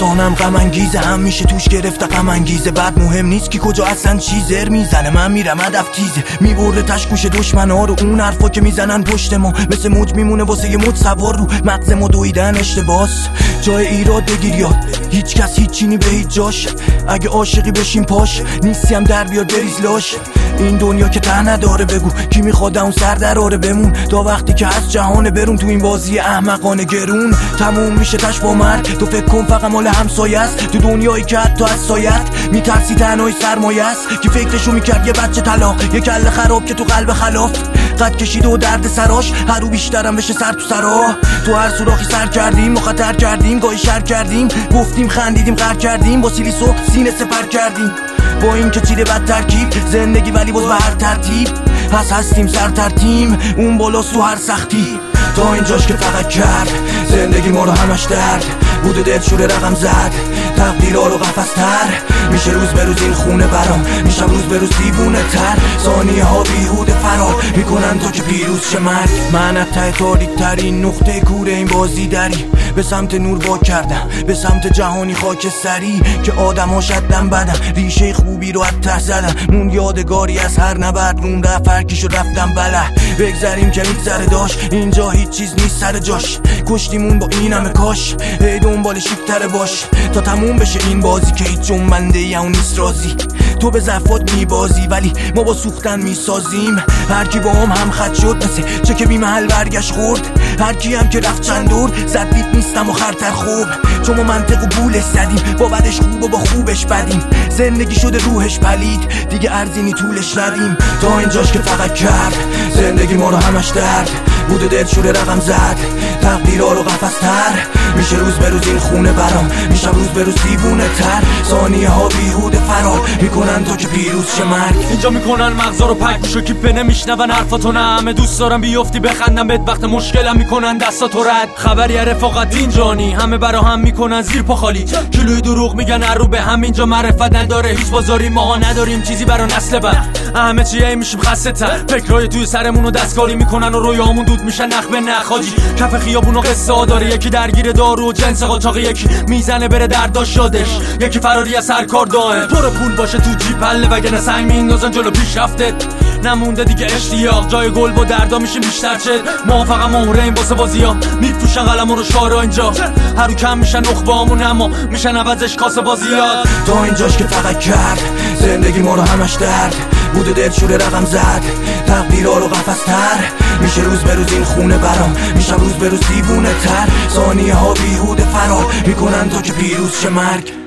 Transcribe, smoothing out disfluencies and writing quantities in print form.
افسانم غم انگیزه، هم میشه توش گرفته غم انگیزه. بعد مهم نیست که کجا اصلا چی زر میزنه، من میرم هدف تیزه، میبرده تشکوش دشمنا رو. اون حرفا که میزنن پشت ما مثل موج میمونه واسه یه موج سوار رو مغز ما. دویدن اشتباس جای ایراد بگیر یاد، هیچ کس هیچینی به هیچ جاش. اگه عاشقی بشین پاش، نیستی هم در بیاد بریز لاش. این دنیا که ته نداره، بگو کی میخواد اون سر دراره بمون تا وقتی که از جهان برون. تو این بازی احمقانه گرون تموم میشه تش با مرگ. تو فکر کن فقط مال همسایه است، تو دنیایی که حتی از سایت میترسی تنهای سرمایه است. کی فکرشو میکرد یه بچه طلاق، یه کله خراب که تو قلب خلاف قد کشید و درد سراش هر رو بیشترم بشه سر تو سرا. تو هر سوراخی سر کردیم، مخاطر کردیم، گاهی شر کردیم، گفتیم خندیدیم غر کردیم، با سیلیسو سینه سپر کردیم. با این که چیده بد ترکیب زندگی ولی باز به هر ترتیب هستیم سر ترتیم اون بالاست تو هر سختی. تا اینجاش که فقط کرد زندگی ما رو همش درد بوده، دل شوره رقم زد تقدیرها رو قفص تر. میشه روز به روز این خونه برام، میشم روز به روز دیوونه تر. ثانیه ها بیهوده فرار میکنن تا که پیروز شه مرگ. من از ته تاریک ترین نقطه کوره این بازی دری به سمت نور وا کردم، به سمت جهانی خاکستری که آدم ها شدن بدم. ریشه خوبی رو از ته زدم، مون یادگاری از هر نبرد روم رفت فرکیشو رفتم بله. بگذریم که میگذره داشت، اینجا هیچ چیز نیست سر جاش. کشتیمون با این همه کاش، هی دنبال شیکتره باش تا تموم بشه این بازی که هیچ جنبنده یا نیست رازی. تو به ضعفات میبازی ولی ما با سوختن میسازیم. هر کی با هم خط شد مثل چه که بی محل برگشت خورد. هر کی هم که رفت چند دور زد دید نیستم و خرتر خوب. چون ما منطق و بولش زدیم، با بدش خوب و با خوبش بدیم. زندگی شده روحش پلید دیگه ارزینی طولش ندیم. تا اینجاش که فقط کرد زندگی ما رو همش درد بوده، دل شوره رقم زد تقدیرها رو قفص تر. میشه روز به روز این خونه برام، میشم روز به روز دیوونه تر. ثانیه ها بیهوده فرار میکنن تا که پیروز شه مرگ. اینجا میکنن مغزا رو پک، گوشو کیپه نمیشنون حرفاتو. نه همه دوست دارم بیفتی بخندم بهت، وقت مشکلم میکنن دستاتو رد. خبری رفاقت اینجانی همه برا هم میکنن زیر پا خالی. کیلوی دروغ میگن رو به هم، اینجا معرفت نداره هیچ بازاری. ماها نداریم چیزی برا نسل بعد، همه چیه میشیم خسته تر. فکرای توی سرمون رو دستکاری میکنن و رویامون دود میشن نخ به نخ. حاجی کف خیابون و قصه ها داره، یکی درگیر دارو و جنس قاچاق، یکی میزنه بره درداش یادش، یکی فراری از هر کار دائم. پر پول باشه تو جیب حله وگرنه سنگ میندازن جلو پیشرفتت. نمونده دیگه اشتیاق، جای گل با دردا میشیم بیشتر چه. ما فقط مهره این واسه بازی‌ها میفروشن قلمو رو شعرها اینجا. هر رو کم میشن نخبه‌امون اما میشن عوضش کاسه بازیات. تا اینجاش که فقط کرد زندگی ما رو همش درد بوده، دل شوره رقم زد تقدیرها رو قفص تر. میشه روز به روز این خونه برام، میشم روز به روز دیوونه تر. ثانیه ها بیهوده فرار میکنن تا که پیروز شه مرگ.